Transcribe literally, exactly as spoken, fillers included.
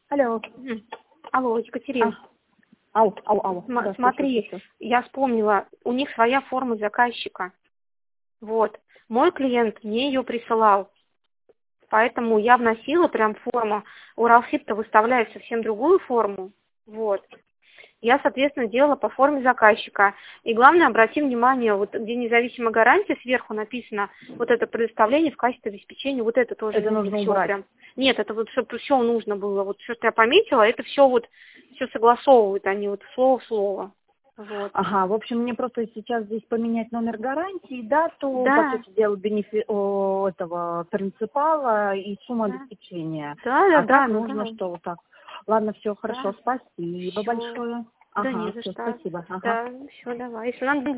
Алло. Мгм. Алло, Екатерина. А, ау, ау, ау. См- Да, Смотри, слушаю, слушаю. я вспомнила, у них своя форма заказчика. Вот. Мой клиент мне ее присылал. Поэтому я вносила прям форму. Уралсиб-то выставляет совсем другую форму. Вот. Я, соответственно, делала по форме заказчика. И главное, обрати внимание, вот где независимая гарантия, сверху написано вот это предоставление в качестве обеспечения, вот это тоже Это нужно нужно все убрать. прям. Нет, это вот чтобы все нужно было. Вот все, что я пометила, это все вот, все согласовывают они вот слово в слово. Вот. Ага, в общем, мне просто сейчас здесь поменять номер гарантии, дату, по Да, сути дела, бенефи... о, этого принципала и сумму да. обеспечения. Да, да, А да, так ну нужно, да. что вот так. Ладно, все, хорошо, Да. спасибо Все. большое. Да не Ага, за все, что. спасибо. Ага. Да, все, давай. Если надо